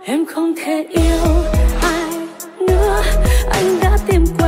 em không thể yêu ai nữa. Anh đã tìm